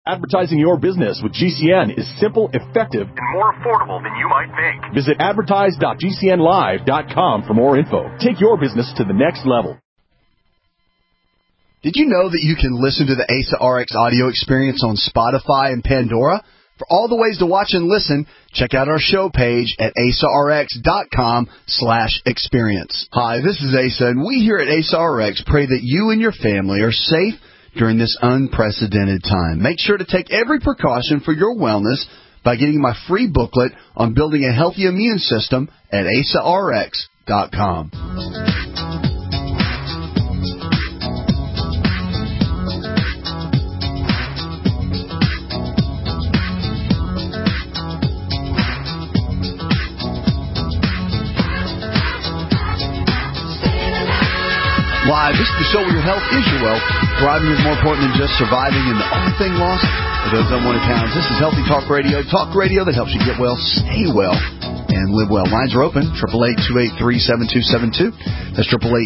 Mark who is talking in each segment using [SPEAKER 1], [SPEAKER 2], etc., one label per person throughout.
[SPEAKER 1] Advertising your business with GCN is simple, effective,
[SPEAKER 2] and more affordable than you might think.
[SPEAKER 1] Visit advertise.gcnlive.com for more info. Take your business to the next level.
[SPEAKER 3] Did you know that you can listen to the ASA RX audio experience on Spotify and Pandora? For all the ways to watch and listen, check out our show page at asarx.com/experience. Hi, this is Asa, and we here at ASA RX pray that you and your family are safe during this unprecedented time. Make sure to take every precaution for your wellness by getting my free booklet on building a healthy immune system at asarx.com. Live, this is the show where your health is your wealth. Thriving is more important than just surviving, and the only thing lost are those unwanted pounds. This is Healthy Talk Radio that helps you get well, stay well, and live well. Lines are open, 888-283-7272. That's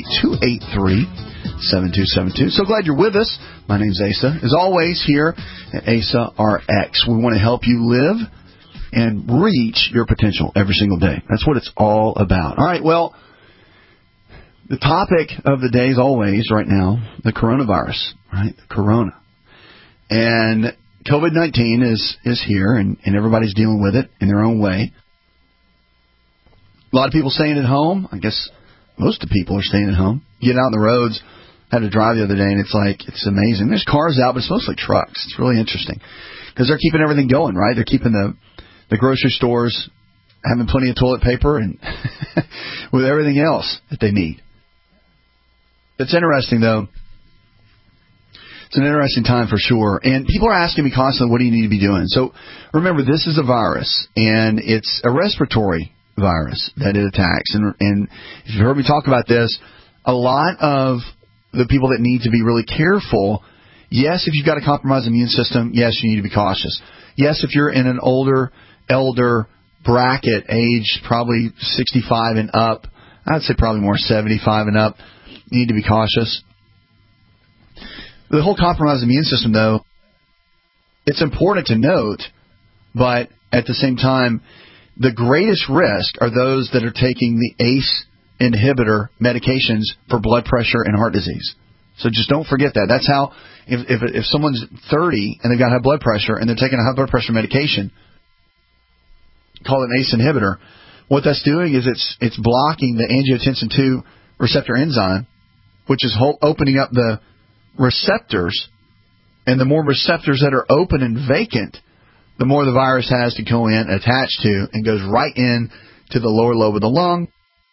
[SPEAKER 3] 888-283-7272. So glad you're with us. My name's Asa. As always, here at ASA RX, we want to help you live and reach your potential every single day. That's what it's all about. All right, well, the topic of the day is always, right now, the coronavirus, right? The corona. And COVID-19 is here, and everybody's dealing with it in their own way. A lot of people staying at home. I guess most of the people are staying at home. You get out on the roads. I had to drive the other day, and it's amazing. There's cars out, but it's mostly trucks. It's really interesting because they're keeping everything going, right? They're keeping the grocery stores having plenty of toilet paper and with everything else that they need. It's interesting, though. It's an interesting time for sure. And people are asking me constantly, what do you need to be doing? So remember, this is a virus, and it's a respiratory virus that it attacks. And if you've heard me talk about this, a lot of the people that need to be really careful, yes, if you've got a compromised immune system, yes, you need to be cautious. Yes, if you're in an elder bracket, age probably 65 and up, I'd say probably more 75 and up, you need to be cautious. The whole compromised immune system, though, it's important to note, but at the same time, the greatest risk are those that are taking the ACE inhibitor medications for blood pressure and heart disease. So just don't forget that. That's how, if someone's 30 and they've got high blood pressure and they're taking a high blood pressure medication, call it an ACE inhibitor, what that's doing is it's blocking the angiotensin II receptor enzyme, which is opening up the receptors, and the more receptors that are open and vacant, the more the virus has to go in, attach to, and goes right in to the lower lobe of the lung,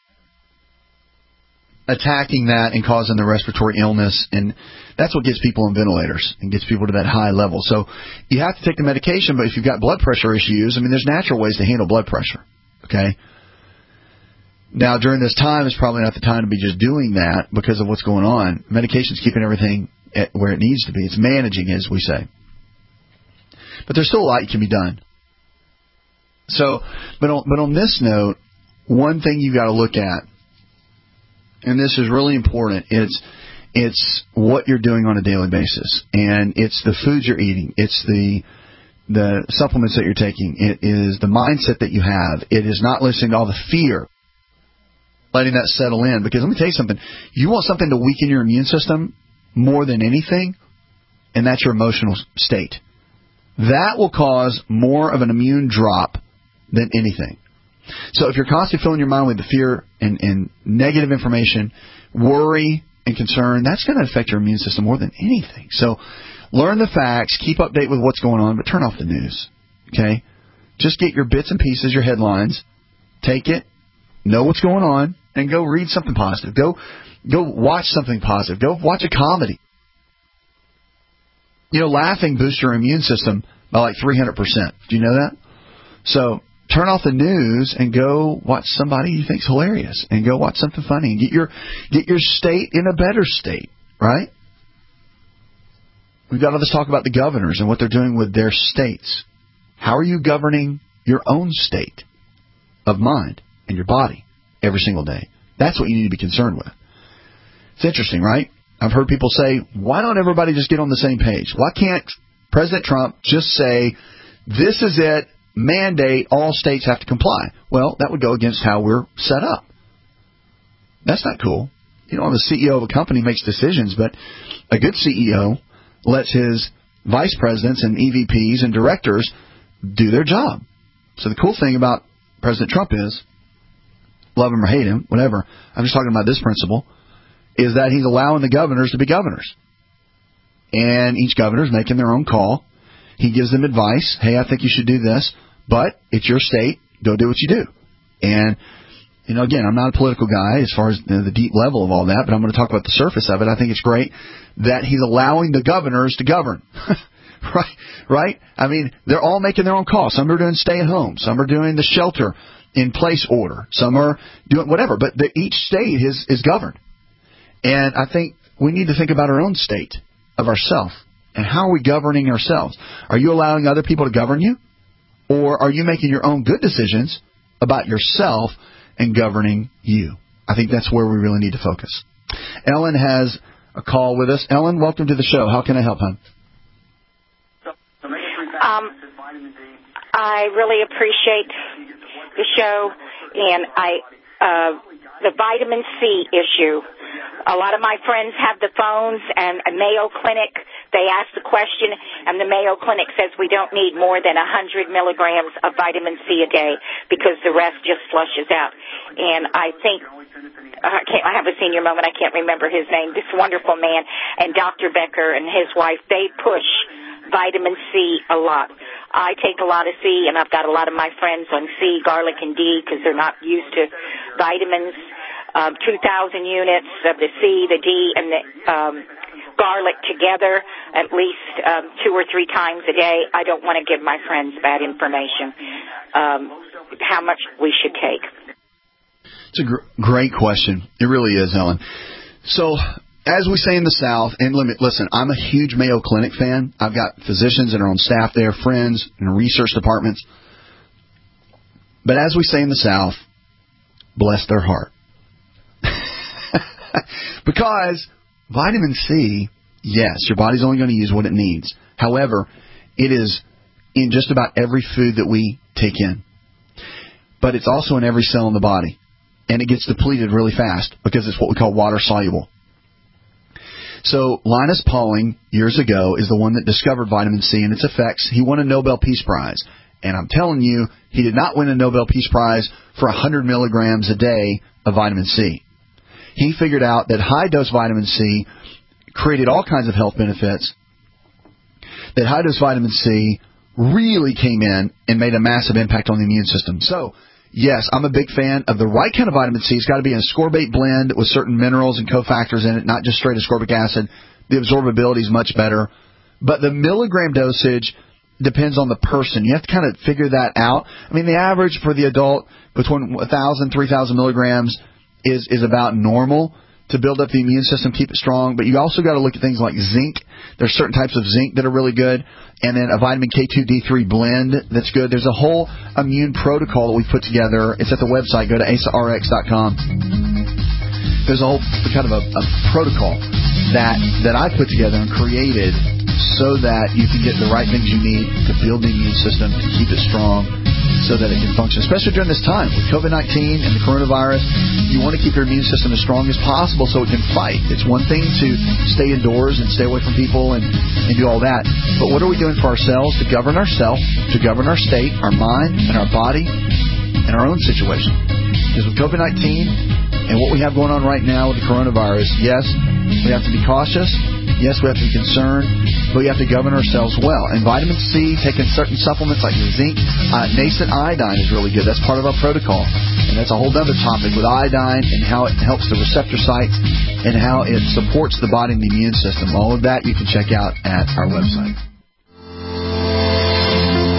[SPEAKER 3] attacking that and causing the respiratory illness. And that's what gets people on ventilators and gets people to that high level. So you have to take the medication, but if you've got blood pressure issues, there's natural ways to handle blood pressure, okay? Now, during this time, it's probably not the time to be just doing that because of what's going on. Medication's keeping everything where it needs to be. It's managing, as we say. But there's still a lot that can be done. So, but on this note, one thing you got to look at, and this is really important, it's what you're doing on a daily basis, and it's the foods you're eating, it's the supplements that you're taking, it is the mindset that you have, it is not listening to all the fear, letting that settle in. Because let me tell you something, you want something to weaken your immune system more than anything, and that's your emotional state. That will cause more of an immune drop than anything. So if you're constantly filling your mind with the fear and negative information, worry and concern, that's going to affect your immune system more than anything. So learn the facts, keep update with what's going on, but turn off the news. Okay? Just get your bits and pieces, your headlines, take it, know what's going on, and go read something positive. Go watch something positive. Go watch a comedy. Laughing boosts your immune system by like 300%. Do you know that? So turn off the news and go watch somebody you think's hilarious, and go watch something funny, and get your state in a better state, right? We've got all this talk about the governors and what they're doing with their states. How are you governing your own state of mind and your body every single day? That's what you need to be concerned with. It's interesting, right? I've heard people say, why don't everybody just get on the same page? Why can't President Trump just say, this is it, mandate, all states have to comply. Well, that would go against how we're set up. That's not cool. You know, the CEO of a company makes decisions, but a good CEO lets his vice presidents and EVPs and directors do their job. So the cool thing about President Trump is, love him or hate him, whatever, I'm just talking about this principle, is that he's allowing the governors to be governors. And each governor is making their own call. He gives them advice. Hey, I think you should do this, but it's your state. Go do what you do. And, you know, again, I'm not a political guy as far as the deep level of all that, but I'm going to talk about the surface of it. I think it's great that he's allowing the governors to govern. Right? I mean, they're all making their own call. Some are doing stay at home. Some are doing the shelter in place order. Some are doing whatever. But each state is governed. And I think we need to think about our own state of ourselves. And how are we governing ourselves? Are you allowing other people to govern you? Or are you making your own good decisions about yourself and governing you? I think that's where we really need to focus. Ellen has a call with us. Ellen, welcome to the show. How can I help, hon?
[SPEAKER 4] I really appreciate the show, and the vitamin C issue. A lot of my friends have the phones, and a Mayo Clinic, they ask the question, and the Mayo Clinic says we don't need more than 100 milligrams of vitamin C a day because the rest just flushes out. And I think, I have a senior moment, I can't remember his name, this wonderful man, and Dr. Becker and his wife, they push vitamin C a lot. I take a lot of C, and I've got a lot of my friends on C, garlic, and D because they're not used to vitamins. 2,000 units of the C, the D, and the garlic together at least 2 or 3 times a day. I don't want to give my friends bad information. How much we should take.
[SPEAKER 3] It's a great question. It really is, Ellen. So, as we say in the South, and listen, I'm a huge Mayo Clinic fan. I've got physicians that are on staff there, friends in research departments. But as we say in the South, bless their heart. Because vitamin C, yes, your body's only going to use what it needs. However, it is in just about every food that we take in. But it's also in every cell in the body. And it gets depleted really fast because it's what we call water soluble. So Linus Pauling, years ago, is the one that discovered vitamin C and its effects. He won a Nobel Peace Prize. And I'm telling you, he did not win a Nobel Peace Prize for 100 milligrams a day of vitamin C. He figured out that high-dose vitamin C created all kinds of health benefits, that high-dose vitamin C really came in and made a massive impact on the immune system. So, yes, I'm a big fan of the right kind of vitamin C. It's got to be in a ascorbate blend with certain minerals and cofactors in it, not just straight ascorbic acid. The absorbability is much better. But the milligram dosage depends on the person. You have to kind of figure that out. I mean, the average for the adult between 1,000 and 3,000 milligrams is about normal to build up the immune system, keep it strong. But you also got to look at things like zinc. There's certain types of zinc that are really good. And then a vitamin K2D3 blend that's good. There's a whole immune protocol that we put together. It's at the website. Go to asarx.com. There's a whole kind of a protocol that I put together and created so that you can get the right things you need to build the immune system, to keep it strong, so that it can function, especially during this time with COVID-19 and the coronavirus. You want to keep your immune system as strong as possible so it can fight. It's one thing to stay indoors and stay away from people and do all that, but what are we doing for ourselves to govern ourselves, to govern our state, our mind, and our body, and our own situation? Because with COVID-19 and what we have going on right now with the coronavirus, yes, we have to be cautious. Yes, we have to be concerned, but we have to govern ourselves well. And vitamin C, taking certain supplements like zinc, nascent iodine is really good. That's part of our protocol. And that's a whole other topic with iodine and how it helps the receptor sites and how it supports the body and the immune system. All of that you can check out at our website.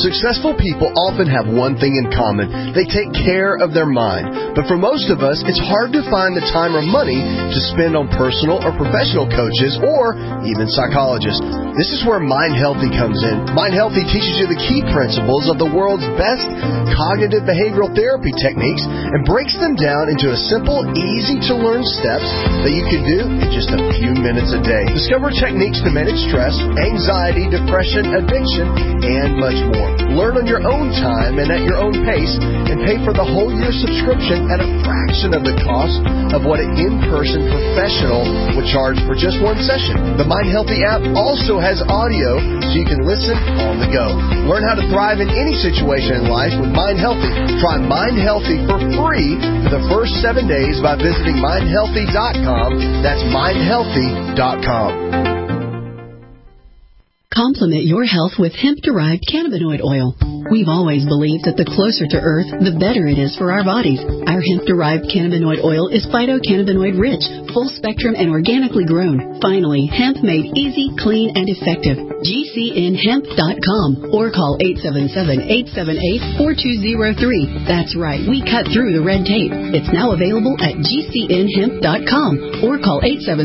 [SPEAKER 5] Successful people often have one thing in common. They take care of their mind. But for most of us, it's hard to find the time or money to spend on personal or professional coaches or even psychologists. This is where Mind Healthy comes in. Mind Healthy teaches you the key principles of the world's best cognitive behavioral therapy techniques and breaks them down into a simple, easy-to-learn steps that you can do in just a few minutes a day. Discover techniques to manage stress, anxiety, depression, addiction, and much more. Learn on your own time and at your own pace, and pay for the whole year subscription at a fraction of the cost of what an in-person professional would charge for just one session. The Mind Healthy app also has audio so you can listen on the go. Learn how to thrive in any situation in life with Mind Healthy. Try Mind Healthy for free for the first 7 days by visiting mindhealthy.com. That's mindhealthy.com.
[SPEAKER 6] Complement your health with hemp-derived cannabinoid oil. We've always believed that the closer to Earth, the better it is for our bodies. Our hemp-derived cannabinoid oil is phytocannabinoid-rich, full-spectrum, and organically grown. Finally, hemp made easy, clean, and effective. GCNhemp.com or call 877-878-4203. That's right, we cut through the red tape. It's now available at GCNhemp.com or call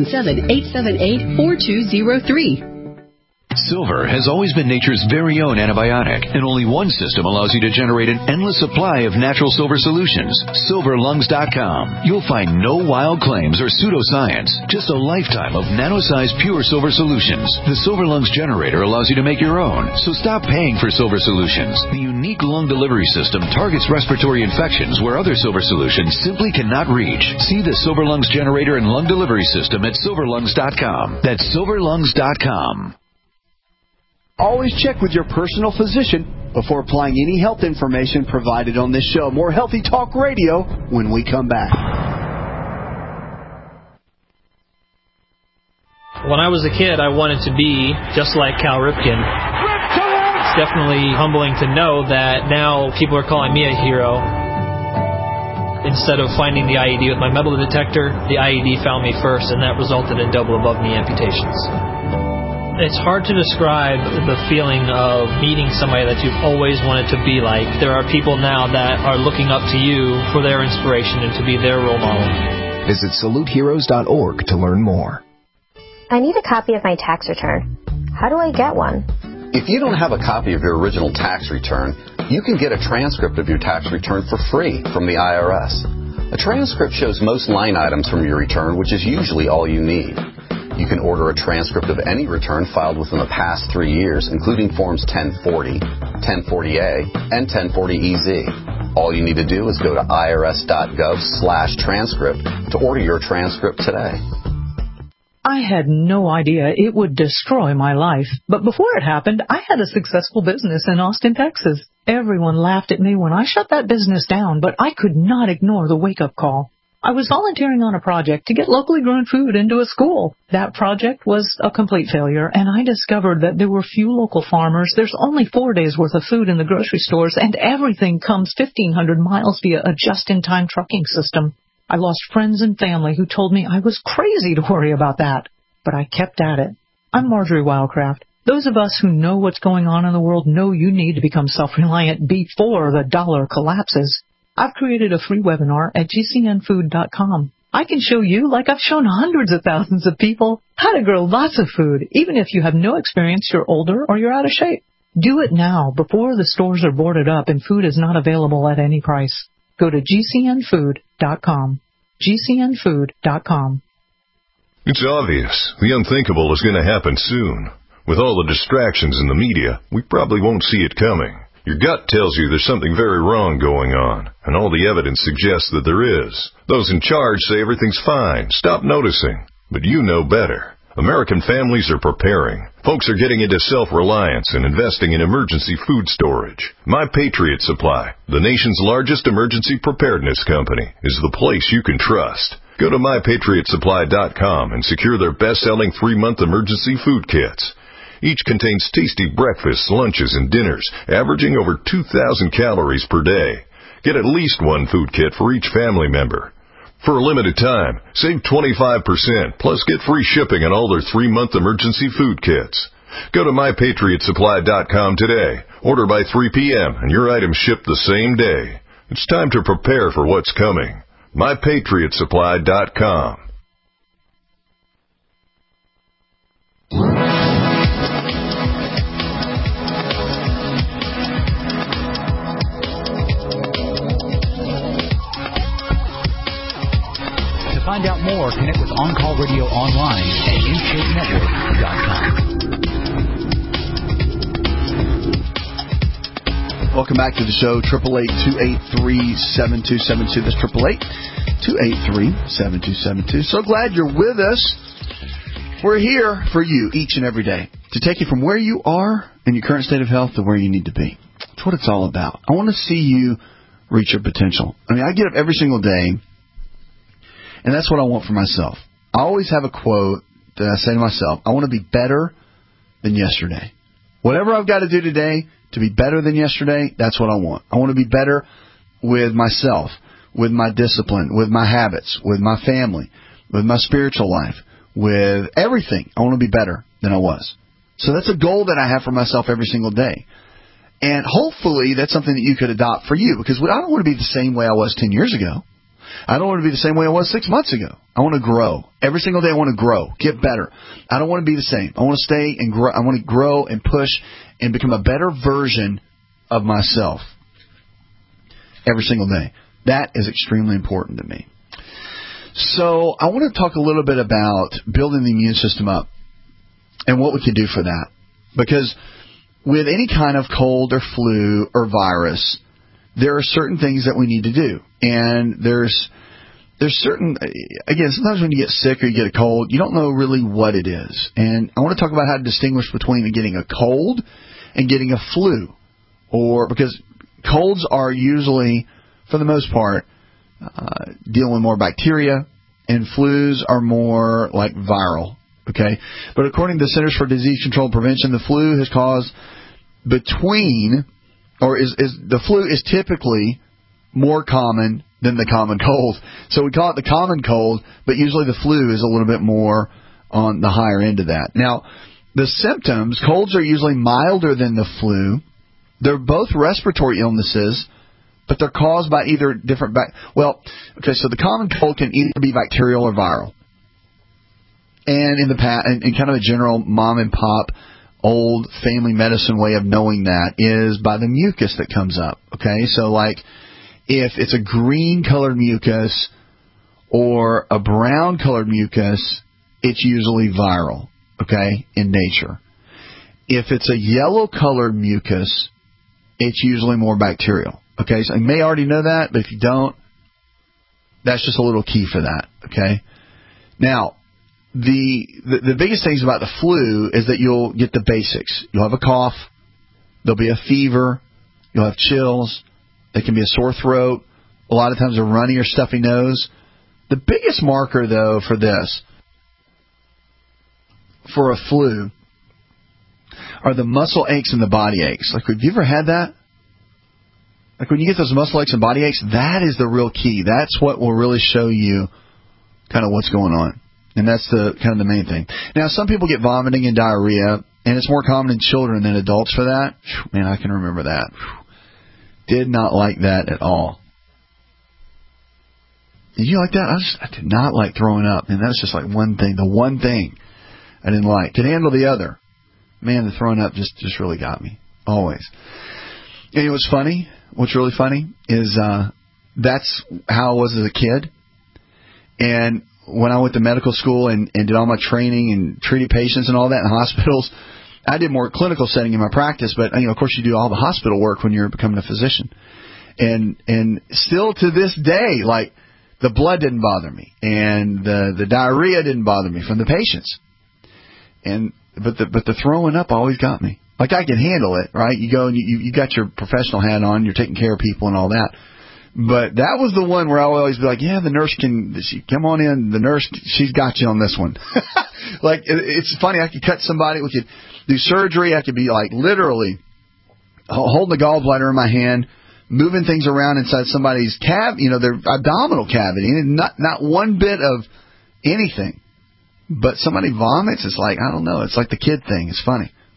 [SPEAKER 6] 877-878-4203.
[SPEAKER 7] Silver has always been nature's very own antibiotic, and only one system allows you to generate an endless supply of natural silver solutions. SilverLungs.com. You'll find no wild claims or pseudoscience, just a lifetime of nano-sized pure silver solutions. The Silver Lungs generator allows you to make your own, so stop paying for silver solutions. The unique lung delivery system targets respiratory infections where other silver solutions simply cannot reach. See the Silver Lungs generator and lung delivery system at SilverLungs.com. That's SilverLungs.com.
[SPEAKER 3] Always check with your personal physician before applying any health information provided on this show. More Healthy Talk Radio when we come back.
[SPEAKER 8] When I was a kid, I wanted to be just like Cal Ripken. It's definitely humbling to know that now people are calling me a hero. Instead of finding the IED with my metal detector, the IED found me first, and that resulted in double above-knee amputations. It's hard to describe the feeling of meeting somebody that you've always wanted to be like. There are people now that are looking up to you for their inspiration and to be their role model.
[SPEAKER 9] Visit SaluteHeroes.org to learn more.
[SPEAKER 10] I need a copy of my tax return. How do I get one?
[SPEAKER 11] If you don't have a copy of your original tax return, you can get a transcript of your tax return for free from the IRS. A transcript shows most line items from your return, which is usually all you need. You can order a transcript of any return filed within the past 3 years, including Forms 1040, 1040A, and 1040EZ. All you need to do is go to irs.gov/transcript to order your transcript today.
[SPEAKER 12] I had no idea it would destroy my life. But before it happened, I had a successful business in Austin, Texas. Everyone laughed at me when I shut that business down, but I could not ignore the wake-up call. I was volunteering on a project to get locally grown food into a school. That project was a complete failure, and I discovered that there were few local farmers. There's only 4 days' worth of food in the grocery stores, and everything comes 1,500 miles via a just-in-time trucking system. I lost friends and family who told me I was crazy to worry about that, but I kept at it. I'm Marjorie Wildcraft. Those of us who know what's going on in the world know you need to become self-reliant before the dollar collapses. I've created a free webinar at GCNfood.com. I can show you, like I've shown hundreds of thousands of people, how to grow lots of food, even if you have no experience, you're older, or you're out of shape. Do it now, before the stores are boarded up and food is not available at any price. Go to GCNfood.com. GCNfood.com.
[SPEAKER 13] It's obvious. The unthinkable is going to happen soon. With all the distractions in the media, we probably won't see it coming. Your gut tells you there's something very wrong going on, and all the evidence suggests that there is. Those in charge say everything's fine. Stop noticing. But you know better. American families are preparing. Folks are getting into self-reliance and investing in emergency food storage. My Patriot Supply, the nation's largest emergency preparedness company, is the place you can trust. Go to MyPatriotSupply.com and secure their best-selling 3-month emergency food kits. Each contains tasty breakfasts, lunches, and dinners, averaging over 2,000 calories per day. Get at least one food kit for each family member. For a limited time, save 25%, plus get free shipping on all their 3-month emergency food kits. Go to MyPatriotSupply.com today. Order by 3 p.m. and your items ship the same day. It's time to prepare for what's coming. MyPatriotSupply.com.
[SPEAKER 14] To find out more, connect with On Call Radio online at InShapeNetwork.com.
[SPEAKER 3] Welcome back to the show, 888-283-7272. That's 888-283-7272. So glad you're with us. We're here for you each and every day to take you from where you are in your current state of health to where you need to be. That's what it's all about. I want to see you reach your potential. I mean, I get up every single day, and that's what I want for myself. I always have a quote that I say to myself, I want to be better than yesterday. Whatever I've got to do today to be better than yesterday, that's what I want. I want to be better with myself, with my discipline, with my habits, with my family, with my spiritual life, with everything. I want to be better than I was. So that's a goal that I have for myself every single day. And hopefully that's something that you could adopt for you, because I don't want to be the same way I was 10 years ago. I don't want to be the same way I was 6 months ago. I want to grow. Every single day I want to grow, get better. I don't want to be the same. I want to stay and grow. I want to grow and push and become a better version of myself every single day. That is extremely important to me. So I want to talk a little bit about building the immune system up and what we can do for that. Because with any kind of cold or flu or virus, there are certain things that we need to do. And there's certain, again, sometimes when you get sick or you get a cold, you don't know really what it is. And I want to talk about how to distinguish between getting a cold and getting a flu. Or because colds are usually, for the most part, dealing with more bacteria, and flus are more like viral. Okay? But according to the Centers for Disease Control and Prevention, the flu has caused the flu is typically more common than the common cold. So we call it the common cold, but usually the flu is a little bit more on the higher end of that. Now, the symptoms, colds are usually milder than the flu. They're both respiratory illnesses, but they're caused by either different so the common cold can either be bacterial or viral. And in kind of a general mom and pop old family medicine way of knowing that is by the mucus that comes up. Okay, so like if it's a green colored mucus or a brown colored mucus, it's usually viral. Okay, in nature. If it's a yellow colored mucus, it's usually more bacterial. Okay, so you may already know that, but if you don't, that's just a little key for that. Okay, now the biggest things about the flu is that you'll get the basics. You'll have a cough, there'll be a fever, you'll have chills, there can be a sore throat, a lot of times a runny or stuffy nose. The biggest marker, though, for a flu are the muscle aches and the body aches. Like, have you ever had that? Like when you get those muscle aches and body aches, that is the real key. That's what will really show you kind of what's going on. And that's the kind of the main thing. Now, some people get vomiting and diarrhea, and it's more common in children than adults for that. Man, I can remember that. Did not like that at all. Did you like that? I did not like throwing up. And that's just like one thing. The one thing I didn't like. Could handle the other. Man, the throwing up just really got me. Always. And what's funny, what's really funny is that's how I was as a kid. And when I went to medical school and did all my training and treated patients and all that in hospitals, I did more clinical setting in my practice, but of course you do all the hospital work when you're becoming a physician. And still to this day, like the blood didn't bother me and the diarrhea didn't bother me from the patients. But the throwing up always got me. Like I can handle it, right? You go and you got your professional hat on, you're taking care of people and all that. But that was the one where I would always be like, yeah, the nurse come on in. The nurse, she's got you on this one. Like, it's funny. I could cut somebody. We could do surgery. I could be like literally holding the gallbladder in my hand, moving things around inside somebody's their abdominal cavity. And not one bit of anything. But somebody vomits. It's like, I don't know. It's like the kid thing. It's funny.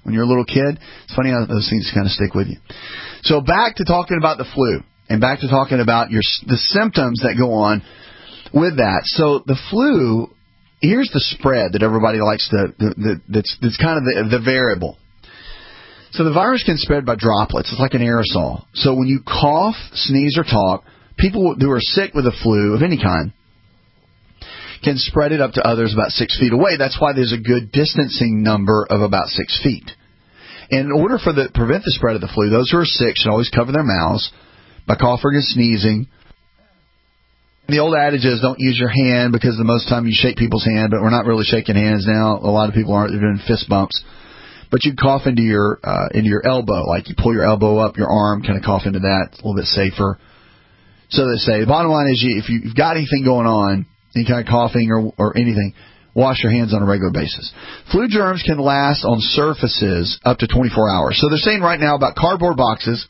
[SPEAKER 3] when you're a little kid. It's funny how those things kind of stick with you. So back to talking about the flu, and back to talking about the symptoms that go on with that. So the flu, here's the spread that everybody likes that's kind of the variable. So the virus can spread by droplets. It's like an aerosol. So when you cough, sneeze, or talk, people who are sick with the flu of any kind can spread it up to others about 6 feet away. That's why there's a good distancing number of about 6 feet. And in order for prevent the spread of the flu, those who are sick should always cover their mouths by coughing and sneezing. The old adage is don't use your hand, because the most time you shake people's hand, but we're not really shaking hands now. A lot of people aren't. They're doing fist bumps. But you cough into your elbow, like you pull your elbow up, your arm, kind of cough into that. It's a little bit safer. So they say the bottom line is if you've got anything going on, any kind of coughing or anything, wash your hands on a regular basis. Flu germs can last on surfaces up to 24 hours. So they're saying right now about cardboard boxes,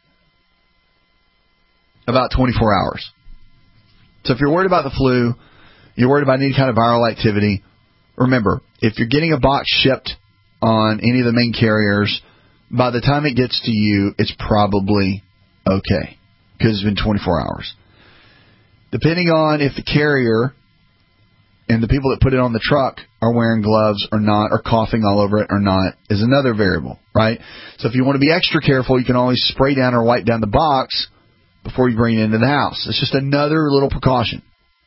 [SPEAKER 3] about 24 hours. So if you're worried about the flu, you're worried about any kind of viral activity, remember, if you're getting a box shipped on any of the main carriers, by the time it gets to you, it's probably okay, because it's been 24 hours. Depending on if the carrier and the people that put it on the truck are wearing gloves or not, or coughing all over it or not, is another variable, right? So if you want to be extra careful, you can always spray down or wipe down the box before you bring it into the house. It's just another little precaution.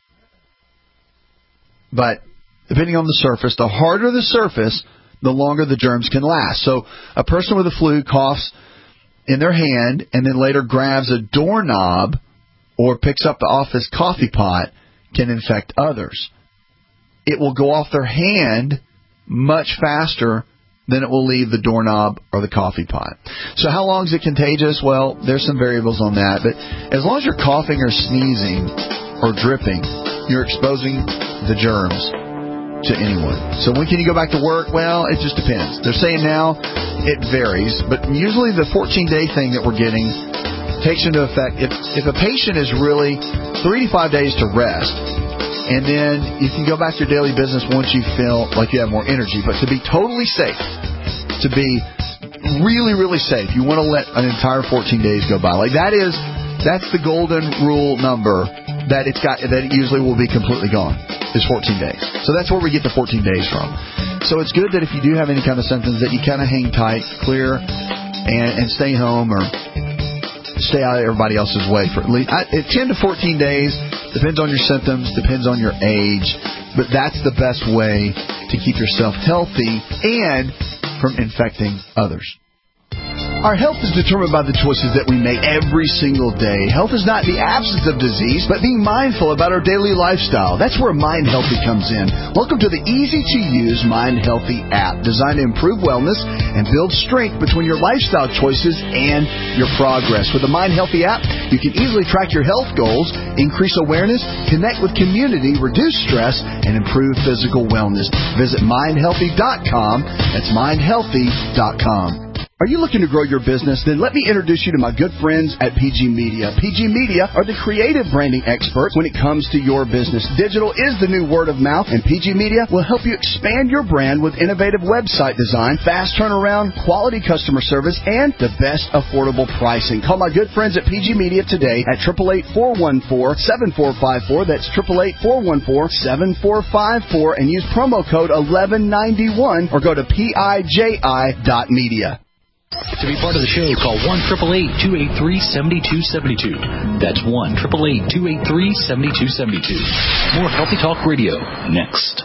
[SPEAKER 3] But depending on the surface, the harder the surface, the longer the germs can last. So a person with the flu coughs in their hand and then later grabs a doorknob or picks up the office coffee pot can infect others. It will go off their hand much faster than it will leave the doorknob or the coffee pot. So how long is it contagious? Well, there's some variables on that. But as long as you're coughing or sneezing or dripping, you're exposing the germs to anyone. So when can you go back to work? Well, it just depends. They're saying now it varies, but usually the 14-day thing that we're getting takes into effect if a patient is really 3 to 5 days to rest, and then you can go back to your daily business once you feel like you have more energy. But to be totally safe, to be really, really safe, you want to let an entire 14 days go by. Like that's the golden rule number that it usually will be completely gone. Is 14 days. So that's where we get the 14 days from. So it's good that if you do have any kind of symptoms that you kind of hang tight, clear, and stay home or stay out of everybody else's way for at least 10 to 14 days. Depends on your symptoms, depends on your age, but that's the best way to keep yourself healthy and from infecting others. Our health is determined by the choices that we make every single day. Health is not the absence of disease, but being mindful about our daily lifestyle. That's where Mind Healthy comes in. Welcome to the easy-to-use Mind Healthy app, designed to improve wellness and build strength between your lifestyle choices and your progress. With the Mind Healthy app, you can easily track your health goals, increase awareness, connect with community, reduce stress, and improve physical wellness. Visit mindhealthy.com. That's mindhealthy.com. Are you looking to grow your business? Then let me introduce you to my good friends at PG Media. PG Media are the creative branding experts when it comes to your business. Digital is the new word of mouth, and PG Media will help you expand your brand with innovative website design, fast turnaround, quality customer service, and the best affordable pricing. Call my good friends at PG Media today at 888-414-7454. That's 888-414-7454, and use promo code 1191 or go to PIJI.media.
[SPEAKER 14] To be part of the show, call 1-888-283-7272. That's 1-888-283-7272. More Healthy Talk Radio next.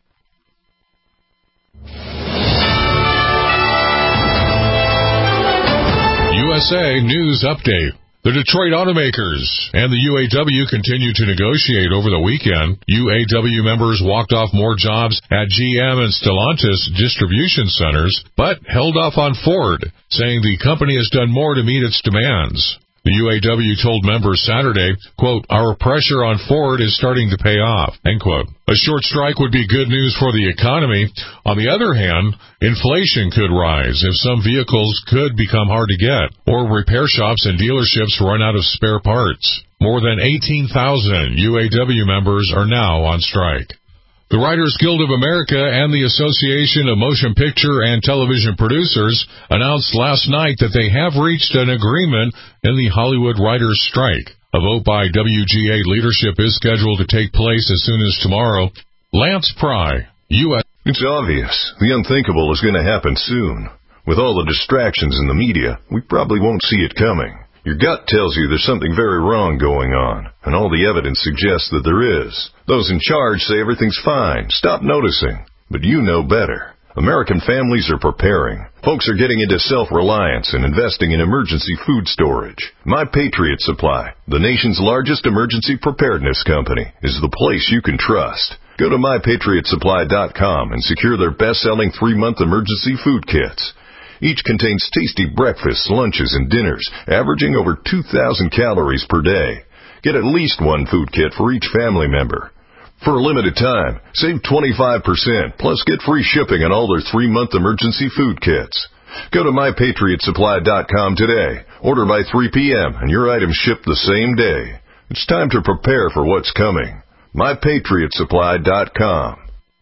[SPEAKER 15] USA News Update. The Detroit automakers and the UAW continue to negotiate over the weekend. UAW members walked off more jobs at GM and Stellantis distribution centers, but held off on Ford, saying the company has done more to meet its demands. The UAW told members Saturday, quote, "Our pressure on Ford is starting to pay off," end quote. A short strike would be good news for the economy. On the other hand, inflation could rise if some vehicles could become hard to get, or repair shops and dealerships run out of spare parts. More than 18,000 UAW members are now on strike. The Writers Guild of America and the Association of Motion Picture and Television Producers announced last night that they have reached an agreement in the Hollywood writers' strike. A vote by WGA leadership is scheduled to take place as soon as tomorrow. Lance Pry, U.S.
[SPEAKER 13] It's obvious. The unthinkable is going to happen soon. With all the distractions in the media, we probably won't see it coming. Your gut tells you there's something very wrong going on, and all the evidence suggests that there is. Those in charge say everything's fine. Stop noticing. But you know better. American families are preparing. Folks are getting into self-reliance and investing in emergency food storage. My Patriot Supply, the nation's largest emergency preparedness company, is the place you can trust. Go to MyPatriotSupply.com and secure their best-selling 3-month emergency food kits. Each contains tasty breakfasts, lunches, and dinners, averaging over 2,000 calories per day. Get at least one food kit for each family member. For a limited time, save 25%, plus get free shipping on all their 3-month emergency food kits. Go to MyPatriotSupply.com today. Order by 3 p.m., and your items ship the same day. It's time to prepare for what's coming. MyPatriotSupply.com.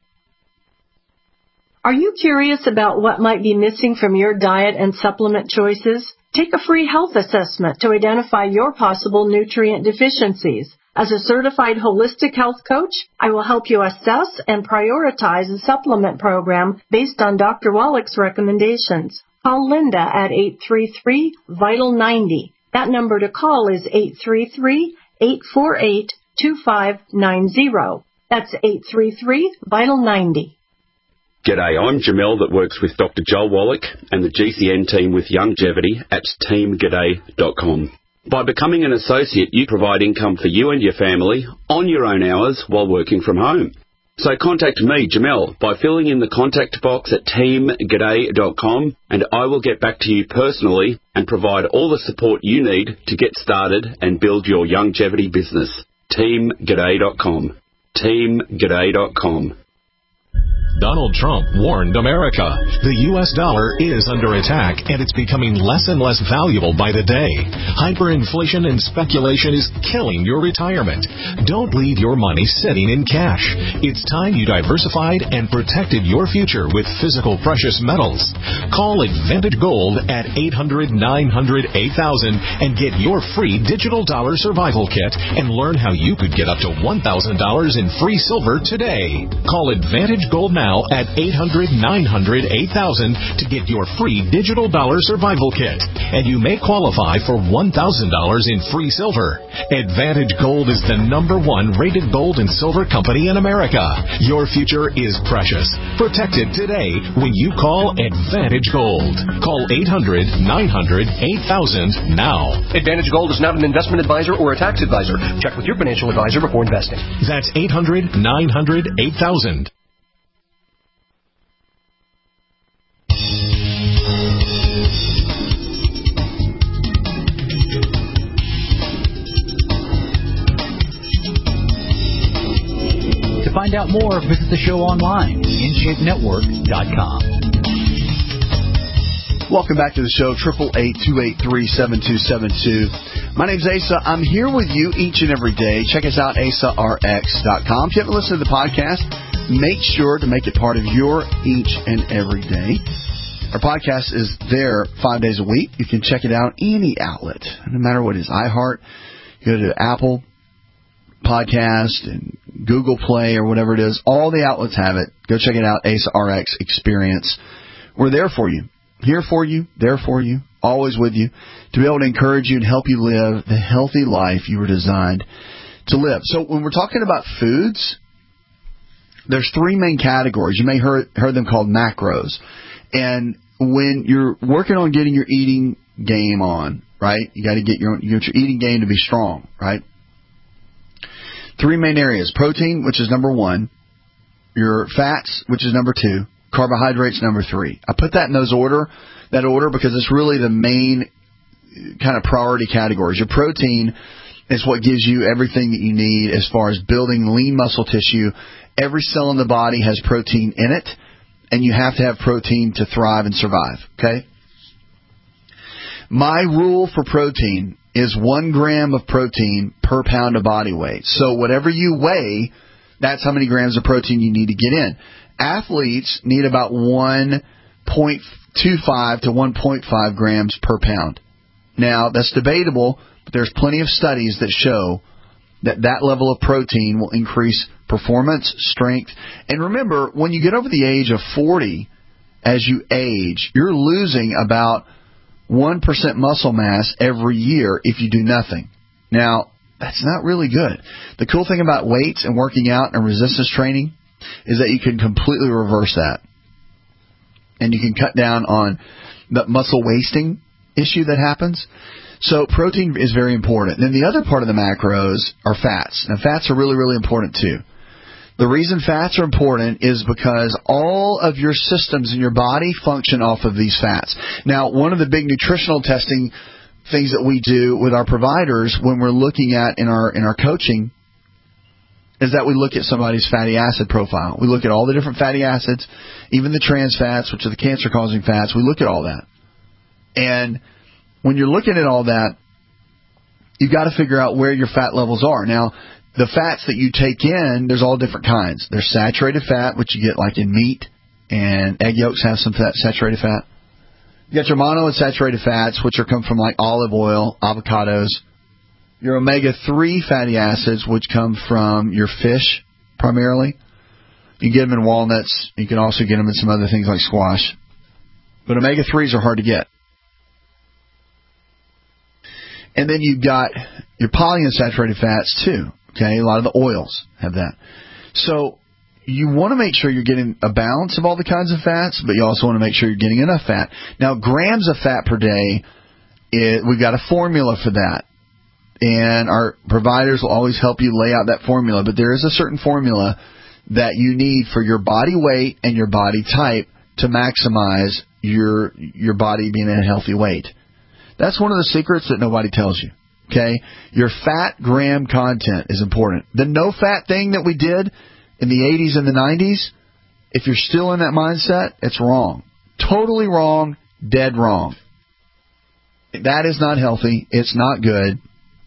[SPEAKER 16] Are you curious about what might be missing from your diet and supplement choices? Take a free health assessment to identify your possible nutrient deficiencies. As a certified holistic health coach, I will help you assess and prioritize a supplement program based on Dr. Wallach's recommendations. Call Linda at 833-VITAL-90. That number to call is 833-848-2590. That's 833-VITAL-90.
[SPEAKER 17] G'day, I'm Jamel that works with Dr. Joel Wallach and the GCN team with Longevity at teamg'day.com. By becoming an associate, you provide income for you and your family on your own hours while working from home. So contact me, Jamel, by filling in the contact box at teamg'day.com, and I will get back to you personally and provide all the support you need to get started and build your longevity business. teamg'day.com. teamg'day.com.
[SPEAKER 18] Donald Trump warned America. The U.S. dollar is under attack, and it's becoming less and less valuable by the day. Hyperinflation and speculation is killing your retirement. Don't leave your money sitting in cash. It's time you diversified and protected your future with physical precious metals. Call Advantage Gold at 800-900-8000 and get your free digital dollar survival kit and learn how you could get up to $1,000 in free silver today. Call Advantage Gold now at 800-900-8000 to get your free digital dollar survival kit, and you may qualify for $1,000 in free silver. Advantage Gold is the #1 rated gold and silver company in America. Your future is precious. Protect it today when you call Advantage Gold. Call 800-900-8000 now.
[SPEAKER 19] Advantage Gold is not an investment advisor or a tax advisor. Check with your financial advisor before investing.
[SPEAKER 18] That's 800-900-8000.
[SPEAKER 14] To find out more, visit the show online, InShapeNetwork.com.
[SPEAKER 3] Welcome back to the show, 888-283-7272. My name's Asa. I'm here with you each and every day. Check us out, AsaRx.com. If you haven't listened to the podcast, make sure to make it part of your each and every day. Our podcast is there 5 days a week. You can check it out any outlet, no matter what it is. iHeart, you go to Apple Podcast and Google Play or whatever it is. All the outlets have it. Go check it out, AsaRx Experience. We're there for you. Here for you, there for you, always with you, to be able to encourage you and help you live the healthy life you were designed to live. So when we're talking about foods, there's 3 main categories. You may heard them called macros. And when you're working on getting your eating game on, right, you got to get your eating game to be strong, right? 3 main areas: protein, which is #1, your fats, which is #2, carbohydrates, #3. I put that in that order because it's really the main kind of priority categories. Your protein is what gives you everything that you need as far as building lean muscle tissue. Every cell in the body has protein in it, and you have to have protein to thrive and survive, okay? My rule for protein is 1 gram of protein per pound of body weight. So whatever you weigh, That's how many grams of protein you need to get in. Athletes need about 1.25 to 1.5 grams per pound. Now, that's debatable, but there's plenty of studies that show that level of protein will increase performance, strength. And remember, when you get over the age of 40, as you age, you're losing about 1% muscle mass every year if you do nothing. Now, that's not really good. The cool thing about weights and working out and resistance training is that you can completely reverse that. And you can cut down on the muscle wasting issue that happens. So protein is very important. Then the other part of the macros are fats. Now, fats are really, really important too. The reason fats are important is because all of your systems in your body function off of these fats. Now, one of the big nutritional testing things that we do with our providers when we're looking at in our coaching is that we look at somebody's fatty acid profile. We look at all the different fatty acids, even the trans fats, which are the cancer-causing fats. We look at all that. And when you're looking at all that, you've got to figure out where your fat levels are. Now, the fats that you take in, there's all different kinds. There's saturated fat, which you get like in meat, and egg yolks have some saturated fat. You got your monounsaturated fats, which come from like olive oil, avocados. Your omega-3 fatty acids, which come from your fish primarily. You can get them in walnuts. You can also get them in some other things like squash. But omega-3s are hard to get. And then you've got your polyunsaturated fats too. Okay, a lot of the oils have that. So you want to make sure you're getting a balance of all the kinds of fats, but you also want to make sure you're getting enough fat. Now, grams of fat per day, we've got a formula for that. And our providers will always help you lay out that formula. But there is a certain formula that you need for your body weight and your body type to maximize your body being at a healthy weight. That's one of the secrets that nobody tells you. Okay? Your fat gram content is important. The no-fat thing that we did in the 80s and the 90s, if you're still in that mindset, it's wrong. Totally wrong, dead wrong. That is not healthy. It's not good.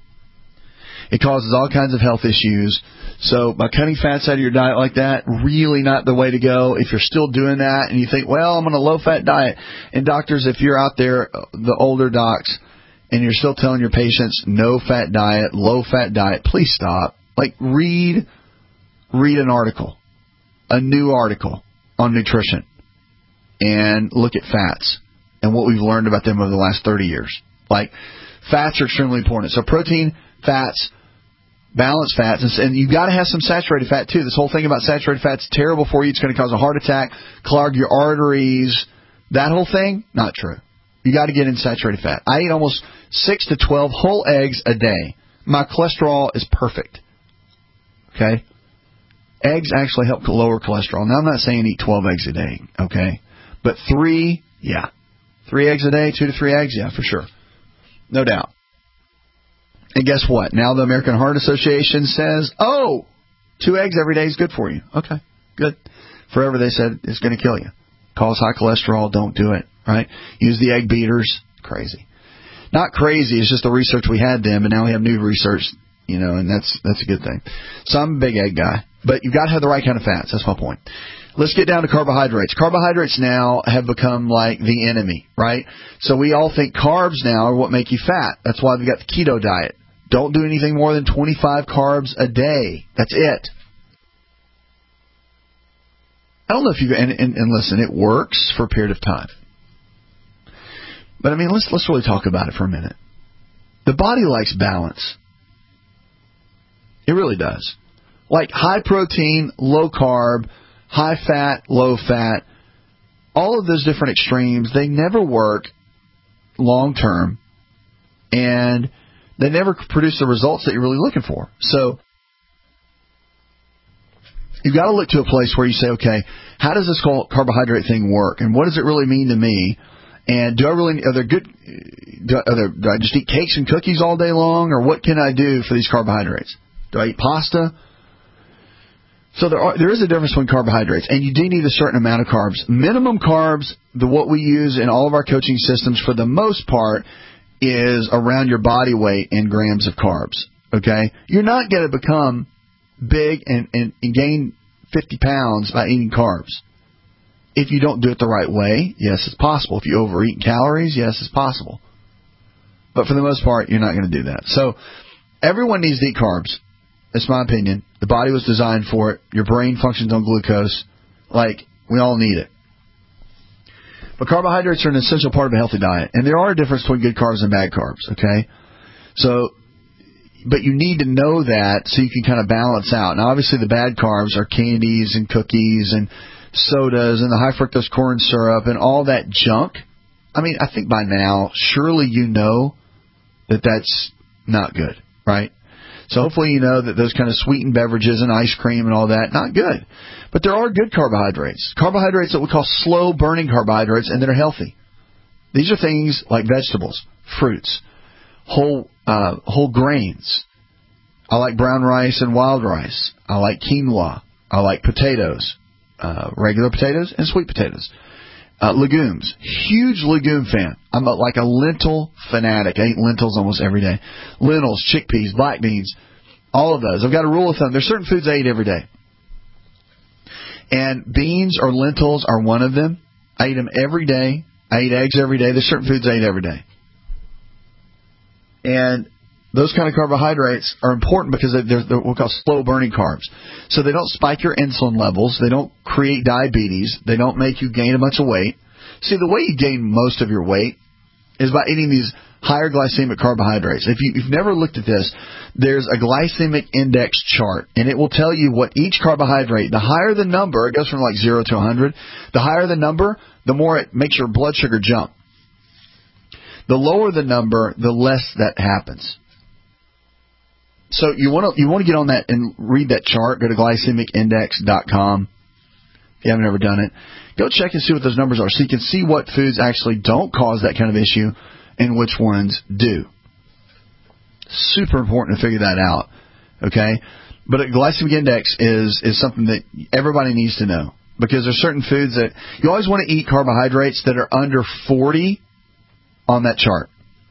[SPEAKER 3] It causes all kinds of health issues. So by cutting fats out of your diet like that, really not the way to go. If you're still doing that and you think, well, I'm on a low-fat diet. And doctors, if you're out there, the older docs, and you're still telling your patients no-fat diet, low-fat diet, please stop. Like, read an article, a new article on nutrition, and look at fats and what we've learned about them over the last 30 years. Like, fats are extremely important. So protein, fats, balanced fats, and you've got to have some saturated fat too. This whole thing about saturated fats is terrible for you. It's going to cause a heart attack, clog your arteries. That whole thing, not true. You got to get in saturated fat. I eat almost 6 to 12 whole eggs a day. My cholesterol is perfect. Okay? Eggs actually help lower cholesterol. Now, I'm not saying eat 12 eggs a day, okay? But 3, yeah. 3 eggs a day, 2 to 3 eggs, yeah, for sure. No doubt. And guess what? Now the American Heart Association says, 2 eggs every day is good for you. Okay, good. Forever they said it's going to kill you. Cause high cholesterol, don't do it, right? Use the egg beaters. Crazy. Not crazy, it's just the research we had then, but now we have new research, and that's a good thing. So I'm a big egg guy, but you've got to have the right kind of fats. That's my point. Let's get down to carbohydrates. Carbohydrates now have become like the enemy, right? So we all think carbs now are what make you fat. That's why we've got the keto diet. Don't do anything more than 25 carbs a day. That's it. I don't know if you and listen, it works for a period of time. But I mean, let's really talk about it for a minute. The body likes balance. It really does. Like high protein, low carb, high fat, low fat, all of those different extremes, they never work long term, and they never produce the results that you're really looking for. So you've got to look to a place where you say, okay, how does this carbohydrate thing work, and what does it really mean to me? And do I just eat cakes and cookies all day long, or what can I do for these carbohydrates? Do I eat pasta? So there is a difference between carbohydrates, and you do need a certain amount of carbs. Minimum carbs, what we use in all of our coaching systems for the most part, is around your body weight in grams of carbs. Okay? You're not going to become big and gain 50 pounds by eating carbs. If you don't do it the right way, yes, it's possible. If you overeat calories, yes, it's possible. But for the most part, you're not going to do that. So everyone needs to eat carbs. That's my opinion. The body was designed for it. Your brain functions on glucose. Like, we all need it. But carbohydrates are an essential part of a healthy diet. And there are a difference between good carbs and bad carbs, okay? So, but you need to know that so you can kind of balance out. Now, obviously, the bad carbs are candies and cookies and sodas and the high fructose corn syrup and all that junk. I mean, I think by now, surely you know that that's not good, right? So hopefully you know that those kind of sweetened beverages and ice cream and all that, not good. But there are good carbohydrates. Carbohydrates that we call slow-burning carbohydrates and that are healthy. These are things like vegetables, fruits, whole grains. I like brown rice and wild rice. I like quinoa. I like potatoes, regular potatoes and sweet potatoes. Legumes, huge legume fan. I'm like a lentil fanatic. I eat lentils almost every day. Lentils, chickpeas, black beans, all of those. I've got a rule of thumb. There's certain foods I eat every day. And beans or lentils are one of them. I eat them every day. I eat eggs every day. There's certain foods I eat every day. And those kind of carbohydrates are important because they're what we call slow-burning carbs. So they don't spike your insulin levels. They don't create diabetes. They don't make you gain a bunch of weight. See, the way you gain most of your weight is by eating these higher glycemic carbohydrates. If you've never looked at this, there's a glycemic index chart, and it will tell you what each carbohydrate, the higher the number, it goes from like 0 to 100, the higher the number, the more it makes your blood sugar jump. The lower the number, the less that happens. So you want to get on that and read that chart. Go to glycemicindex.com if you haven't ever done it. Go check and see what those numbers are so you can see what foods actually don't cause that kind of issue and which ones do. Super important to figure that out, okay? But a glycemic index is something that everybody needs to know because there's certain foods that you always want to eat carbohydrates that are under 40 on that chart.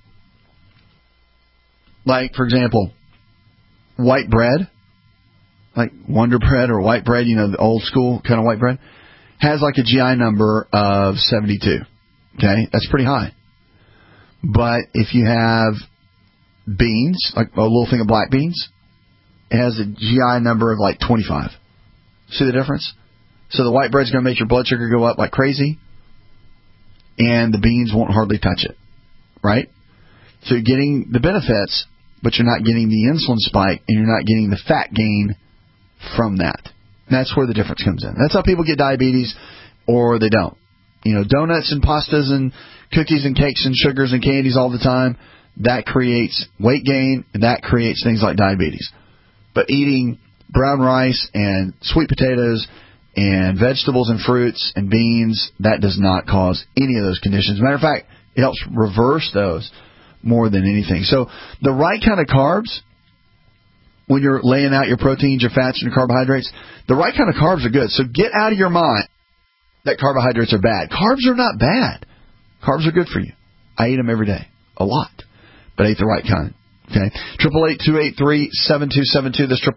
[SPEAKER 3] Like, for example, white bread, like Wonder Bread or white bread, the old school kind of white bread, has like a GI number of 72. Okay, that's pretty high. But if you have beans, like a little thing of black beans, it has a GI number of like 25. See the difference? So the white bread's going to make your blood sugar go up like crazy, and the beans won't hardly touch it, right? So you're getting the benefits, but you're not getting the insulin spike, and you're not getting the fat gain from that. And that's where the difference comes in. That's how people get diabetes, or they don't. Donuts and pastas and cookies and cakes and sugars and candies all the time, that creates weight gain, and that creates things like diabetes. But eating brown rice and sweet potatoes and vegetables and fruits and beans, that does not cause any of those conditions. As a matter of fact, it helps reverse those more than anything. So the right kind of carbs, when you're laying out your proteins, your fats, and your carbohydrates, the right kind of carbs are good. So get out of your mind that carbohydrates are bad. Carbs are not bad. Carbs are good for you. I eat them every day, a lot, but I eat the right kind. Okay, 888-283-7272. That's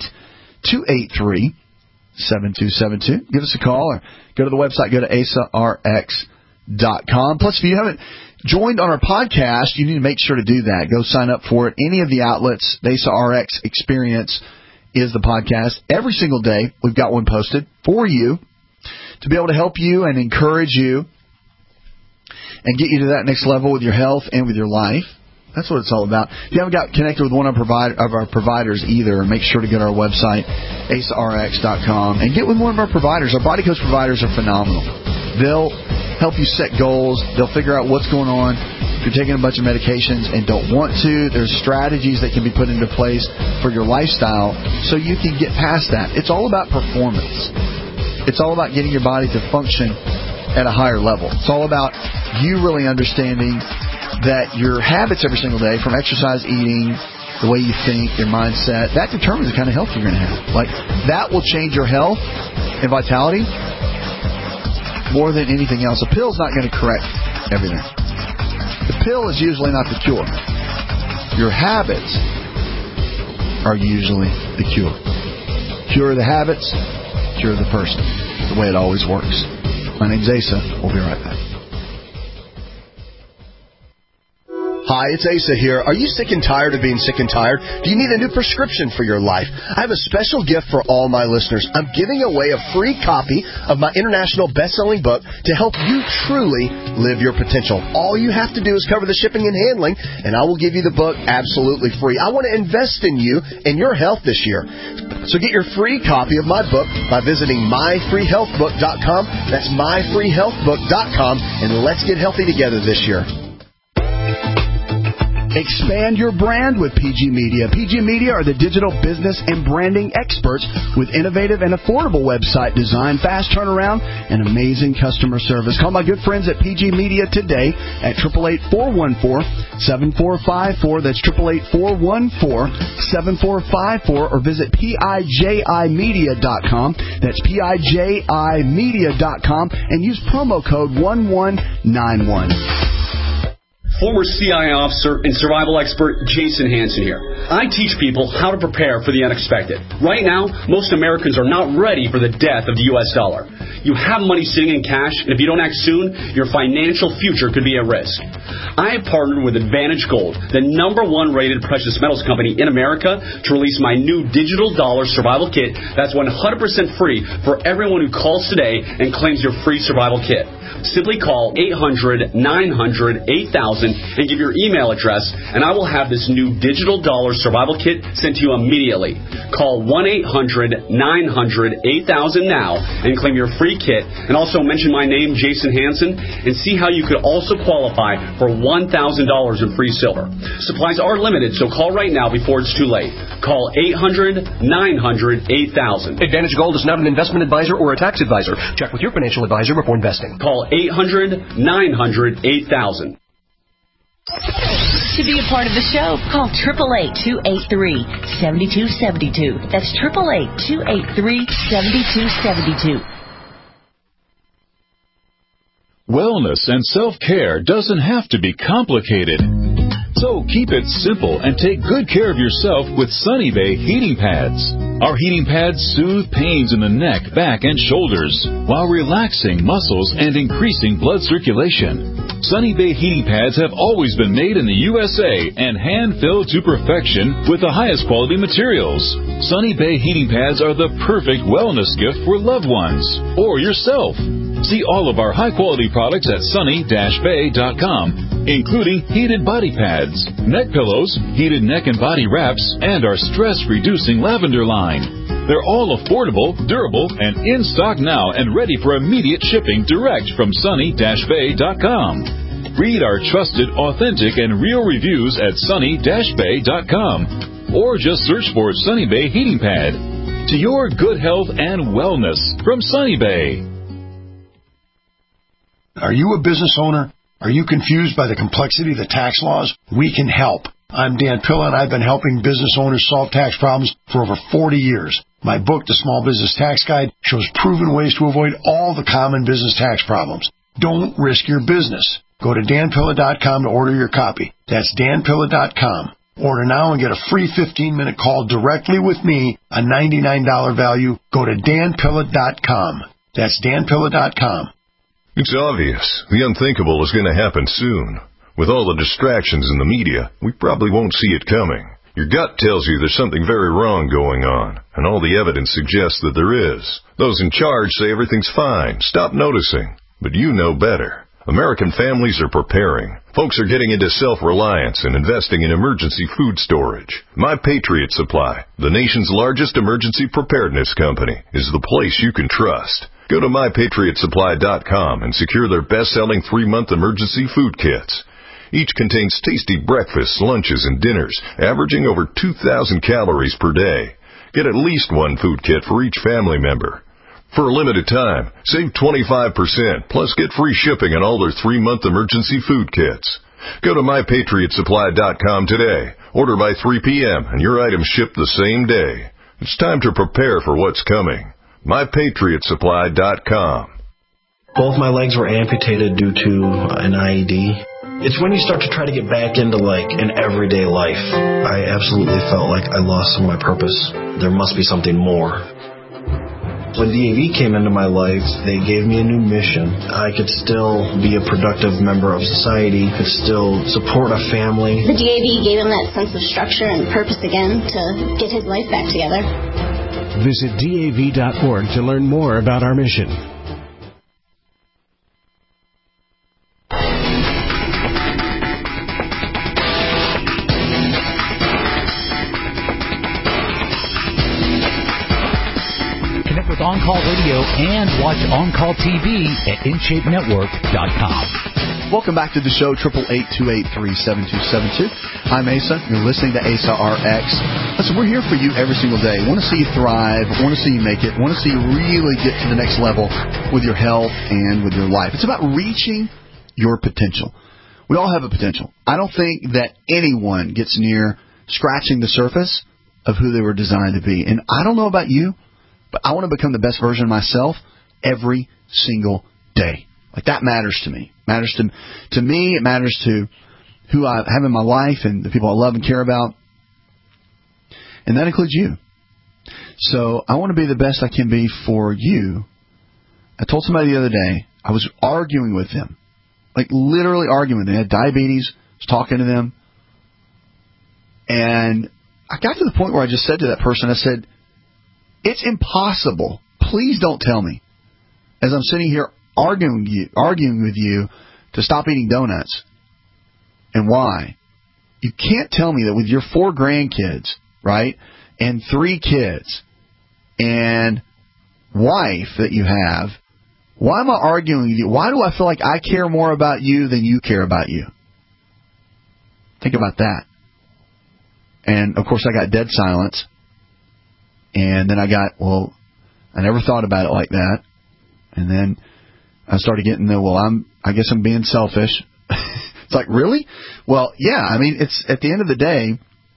[SPEAKER 3] 888-283-7272. Give us a call or go to the website. Go to AsaRx.com. Plus, if you haven't joined on our podcast, you need to make sure to do that. Go sign up for it. Any of the outlets, the Asa RX Experience is the podcast. Every single day, we've got one posted for you to be able to help you and encourage you and get you to that next level with your health and with your life. That's what it's all about. If you haven't got connected with one of our providers either, make sure to go to our website, AsaRx.com, and get with one of our providers. Our Body Coach providers are phenomenal. They'll help you set goals. They'll figure out what's going on. If you're taking a bunch of medications and don't want to, there's strategies that can be put into place for your lifestyle so you can get past that. It's all about performance. It's all about getting your body to function at a higher level. It's all about you really understanding that your habits every single day, from exercise, eating, the way you think, your mindset, that determines the kind of health you're going to have. Like, that will change your health and vitality more than anything else. A pill's not going to correct everything. The pill is usually not the cure. Your habits are usually the cure. Cure the habits, cure the person. The way it always works. My name's Asa. We'll be right back.
[SPEAKER 5] Hi, it's Asa here. Are you sick and tired of being sick and tired? Do you need a new prescription for your life? I have a special gift for all my listeners. I'm giving away a free copy of my international best-selling book to help you truly live your potential. All you have to do is cover the shipping and handling, and I will give you the book absolutely free. I want to invest in you and your health this year. So get your free copy of my book by visiting myfreehealthbook.com. That's myfreehealthbook.com, and let's get healthy together this year.
[SPEAKER 3] Expand your brand with PG Media. PG Media are the digital business and branding experts with innovative and affordable website design, fast turnaround, and amazing customer service. Call my good friends at PG Media today at 888-414-7454. That's 888-414-7454, or visit PIJImedia.com. That's PIJImedia.com, and use promo code 1191.
[SPEAKER 17] Former CIA officer and survival expert Jason Hansen here. I teach people how to prepare for the unexpected. Right now, most Americans are not ready for the death of the U.S. dollar. You have money sitting in cash, and if you don't act soon, your financial future could be at risk. I have partnered with Advantage Gold, the #1 rated precious metals company in America, to release my new digital dollar survival kit that's 100% free for everyone who calls today and claims your free survival kit. Simply call 800-900-8000 and give your email address, and I will have this new digital dollar survival kit sent to you immediately. Call 1-800-900-8000 now and claim your free kit, and also mention my name, Jason Hansen, and see how you could also qualify for $1,000 in free silver. Supplies are limited, so call right now before it's too late. Call 800-900-8000.
[SPEAKER 19] Advantage Gold is not an investment advisor or a tax advisor. Check with your financial advisor before investing.
[SPEAKER 17] Call 800-900-8000.
[SPEAKER 20] To be a part of the show, call 888-283-7272. That's 888-283-7272.
[SPEAKER 1] Wellness and self-care doesn't have to be complicated. So keep it simple and take good care of yourself with Sunny Bay heating pads. Our heating pads soothe pains in the neck, back, and shoulders while relaxing muscles and increasing blood circulation. Sunny Bay heating pads have always been made in the USA and hand-filled to perfection with the highest quality materials. Sunny Bay heating pads are the perfect wellness gift for loved ones or yourself. See all of our high-quality products at sunny-bay.com, including heated body pads, neck pillows, heated neck and body wraps, and our stress-reducing lavender line. They're all affordable, durable, and in stock now and ready for immediate shipping direct from sunny-bay.com. Read our trusted, authentic, and real reviews at sunny-bay.com, or just search for Sunny Bay Heating Pad. To your good health and wellness from Sunny Bay.
[SPEAKER 21] Are you a business owner? Are you confused by the complexity of the tax laws? We can help. I'm Dan Pilla, and I've been helping business owners solve tax problems for over 40 years. My book, The Small Business Tax Guide, shows proven ways to avoid all the common business tax problems. Don't risk your business. Go to danpilla.com to order your copy. That's danpilla.com. Order now and get a free 15-minute call directly with me, a $99 value. Go to danpilla.com. That's danpilla.com.
[SPEAKER 13] It's obvious. The unthinkable is going to happen soon. With all the distractions in the media, we probably won't see it coming. Your gut tells you there's something very wrong going on, and all the evidence suggests that there is. Those in charge say everything's fine. Stop noticing. But you know better. American families are preparing. Folks are getting into self-reliance and investing in emergency food storage. My Patriot Supply, the nation's largest emergency preparedness company, is the place you can trust. Go to MyPatriotSupply.com and secure their best-selling 3-month emergency food kits. Each contains tasty breakfasts, lunches, and dinners, averaging over 2,000 calories per day. Get at least one food kit for each family member. For a limited time, save 25%, plus get free shipping on all their 3-month emergency food kits. Go to MyPatriotSupply.com today. Order by 3 p.m., and your items ship the same day. It's time to prepare for what's coming. MyPatriotSupply.com.
[SPEAKER 22] Both my legs were amputated due to an IED. It's when you start to try to get back into, an everyday life. I absolutely felt like I lost some of my purpose. There must be something more. When DAV came into my life, they gave me a new mission. I could still be a productive member of society, could still support a family.
[SPEAKER 2] The DAV gave him that sense of structure and purpose again to get his life back together.
[SPEAKER 4] Visit DAV.org to learn more about our mission.
[SPEAKER 14] On Call Radio and watch On Call TV at InShapeNetwork.com.
[SPEAKER 3] Welcome back to the show, 888-283-7272. I'm Asa. You're listening to Asa RX. Listen, we're here for you every single day. Want to see you thrive. Want to see you make it. Want to see you really get to the next level with your health and with your life. It's about reaching your potential. We all have a potential. I don't think that anyone gets near scratching the surface of who they were designed to be. And I don't know about you, but I want to become the best version of myself every single day. Like, that matters to me. It matters to me. It matters to who I have in my life and the people I love and care about. And that includes you. So I want to be the best I can be for you. I told somebody the other day, I was arguing with them. Like, literally arguing with them. They had diabetes. I was talking to them. And I got to the point where I just said to that person, I said, it's impossible. Please don't tell me, as I'm sitting here arguing with you, to stop eating donuts. And why? You can't tell me that with your 4 grandkids, right, and 3 kids, and wife that you have, why am I arguing with you? Why do I feel like I care more about you than you care about you? Think about that. And, of course, I got dead silence. And then I got, well, I never thought about it like that. And then I started getting the, well, I guess I'm being selfish. It's like, really? Well, yeah, I mean, it's at the end of the day,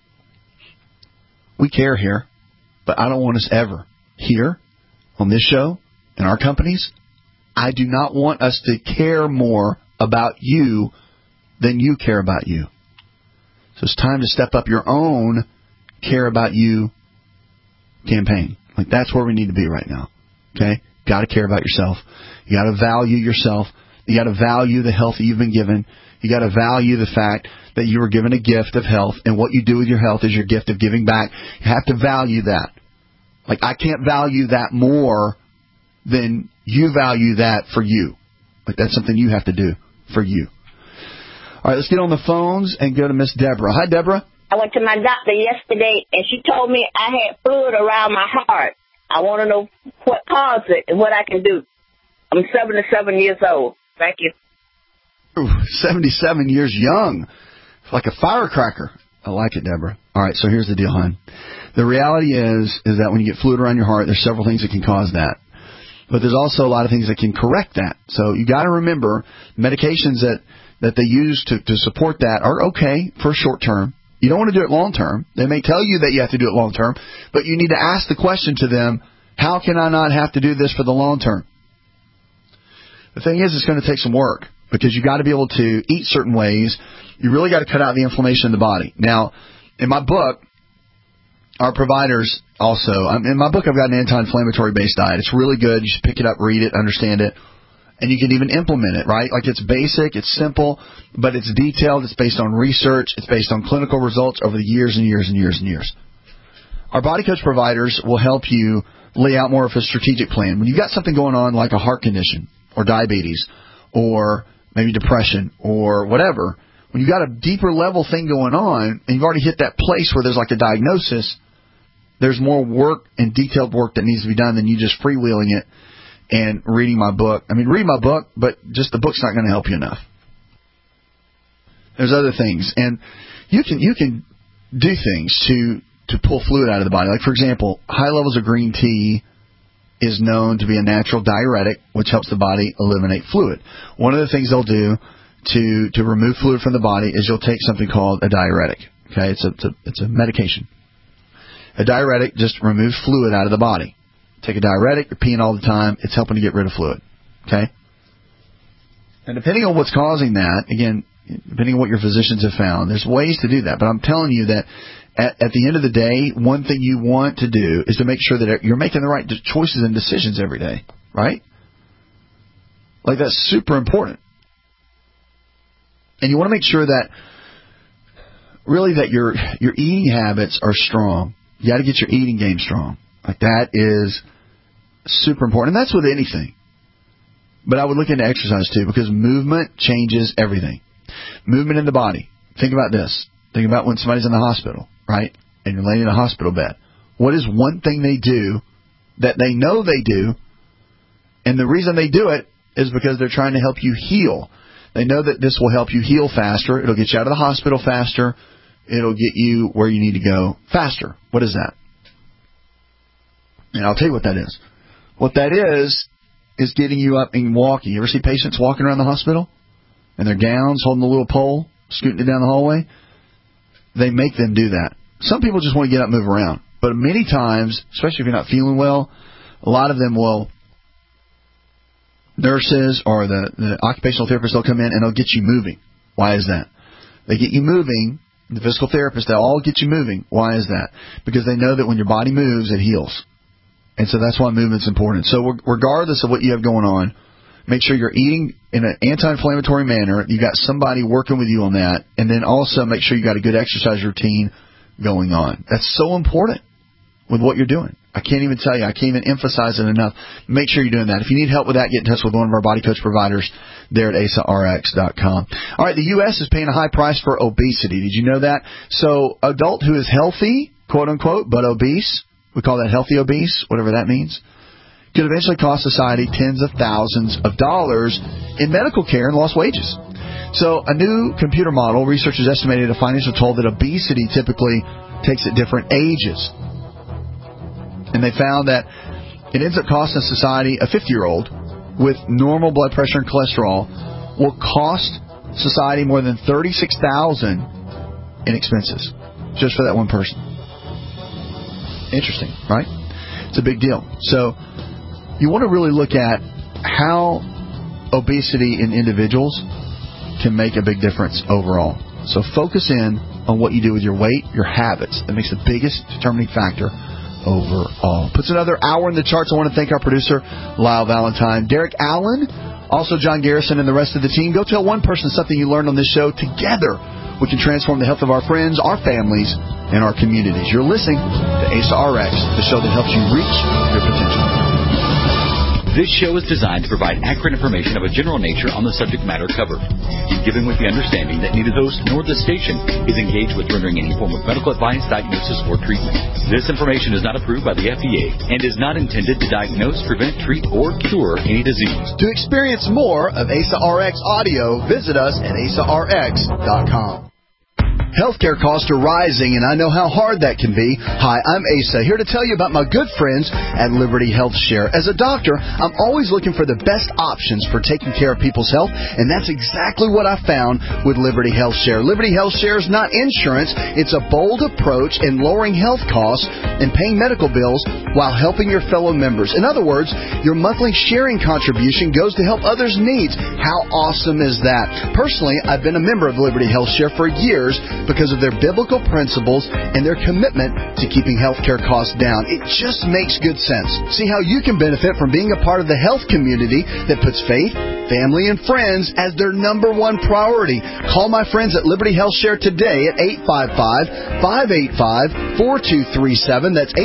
[SPEAKER 3] we care here, but I don't want us ever here on this show, in our companies, I do not want us to care more about you than you care about you. So it's time to step up your own care about you campaign. Like, that's where we need to be right now. Okay? Got to care about yourself. You got to value yourself. You got to value the health that you've been given. You got to value the fact that you were given a gift of health, and what you do with your health is your gift of giving back. You have to value that. Like, I can't value that more than you value that for you. Like, that's something you have to do for you. All right, let's get on the phones and go to Miss Deborah. Hi, Deborah.
[SPEAKER 23] I went to my doctor yesterday, and she told me I had fluid around my heart. I want to know what caused it and what I can do. I'm 77 years old. Thank you.
[SPEAKER 3] Ooh, 77 years young. Like a firecracker. I like it, Deborah. All right, so here's the deal, hon. The reality is that when you get fluid around your heart, there's several things that can cause that. But there's also a lot of things that can correct that. So you got to remember, medications that they use to support that are okay for short term. You don't want to do it long term. They may tell you that you have to do it long term, but you need to ask the question to them, how can I not have to do this for the long term? The thing is, it's going to take some work, because you got to be able to eat certain ways. You really got to cut out the inflammation in the body. Now, in my book, our providers also, in my book, I've got an anti-inflammatory based diet. It's really good. You should pick it up, read it, understand it. And you can even implement it, right? Like, it's basic, it's simple, but it's detailed. It's based on research. It's based on clinical results over the years and years and years and years. Our Body Coach providers will help you lay out more of a strategic plan. When you've got something going on like a heart condition or diabetes or maybe depression or whatever, when you've got a deeper level thing going on and you've already hit that place where there's like a diagnosis, there's more work and detailed work that needs to be done than you just freewheeling it and reading my book. I mean, read my book, but just the book's not going to help you enough. There's other things. And you can do things to pull fluid out of the body. Like, for example, high levels of green tea is known to be a natural diuretic, which helps the body eliminate fluid. One of the things they'll do to remove fluid from the body is you'll take something called a diuretic. Okay, it's a medication. A diuretic just removes fluid out of the body. Take a diuretic, you're peeing all the time, it's helping to get rid of fluid. Okay? And depending on what's causing that, again, depending on what your physicians have found, there's ways to do that. But I'm telling you that at the end of the day, one thing you want to do is to make sure that you're making the right choices and decisions every day, right? Like, that's super important. And you want to make sure that really that your eating habits are strong. You got to get your eating game strong. Like, that is super important. And that's with anything. But I would look into exercise too, because movement changes everything. Movement in the body. Think about this. Think about when somebody's in the hospital, right? And you're laying in a hospital bed. What is one thing they do that they know they do? And the reason they do it is because they're trying to help you heal. They know that this will help you heal faster. It'll get you out of the hospital faster. It'll get you where you need to go faster. What is that? And I'll tell you what that is. What that is getting you up and walking. You ever see patients walking around the hospital in their gowns, holding a little pole, scooting it down the hallway? They make them do that. Some people just want to get up and move around. But many times, especially if you're not feeling well, a lot of them will, nurses or the occupational therapist, they'll come in and they'll get you moving. Why is that? They get you moving. The physical therapist, they'll all get you moving. Why is that? Because they know that when your body moves, it heals. And so that's why movement's important. So regardless of what you have going on, make sure you're eating in an anti-inflammatory manner. You got somebody working with you on that. And then also make sure you got a good exercise routine going on. That's so important with what you're doing. I can't even tell you. I can't even emphasize it enough. Make sure you're doing that. If you need help with that, get in touch with one of our Body Coach providers there at AsaRx.com. All right, the U.S. is paying a high price for obesity. Did you know that? So adult who is healthy, quote unquote, but obese, we call that healthy obese, whatever that means, could eventually cost society tens of thousands of dollars in medical care and lost wages. So a new computer model, researchers estimated a financial toll that obesity typically takes at different ages. And they found that it ends up costing society, a 50-year-old with normal blood pressure and cholesterol will cost society more than $36,000 in expenses just for that one person. Interesting, right? It's a big deal. So you want to really look at how obesity in individuals can make a big difference overall. So focus in on what you do with your weight, your habits. That makes the biggest determining factor overall. Puts another hour in the charts. I want to thank our producer, Lyle Valentine, Derek Allen, also John Garrison, and the rest of the team. Go tell one person something you learned on this show. Together, we can transform the health of our friends, our families, and our communities. You're listening to Asa RX, the show that helps you reach your potential.
[SPEAKER 14] This show is designed to provide accurate information of a general nature on the subject matter covered, given with the understanding that neither host nor the station is engaged with rendering any form of medical advice, diagnosis, or treatment. This information is not approved by the FDA and is not intended to diagnose, prevent, treat, or cure any disease.
[SPEAKER 5] To experience more of Asa RX audio, visit us at asarx.com. Healthcare costs are rising, and I know how hard that can be. Hi, I'm Asa, here to tell you about my good friends at Liberty Health Share. As a doctor, I'm always looking for the best options for taking care of people's health, and that's exactly what I found with Liberty Health Share. Liberty Health Share is not insurance. It's a bold approach in lowering health costs and paying medical bills while helping your fellow members. In other words, your monthly sharing contribution goes to help others' needs. How awesome is that? Personally, I've been a member of Liberty Health Share for years because of their biblical principles and their commitment to keeping healthcare costs down. It just makes good sense. See how you can benefit from being a part of the health community that puts faith, family, and friends as their number one priority. Call my friends at Liberty Health Share today at 855-585-4237. That's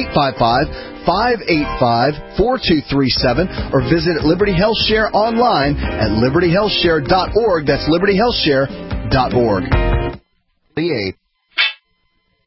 [SPEAKER 5] 855-585-4237, or visit Liberty Health Share online at libertyhealthshare.org. That's libertyhealthshare.org.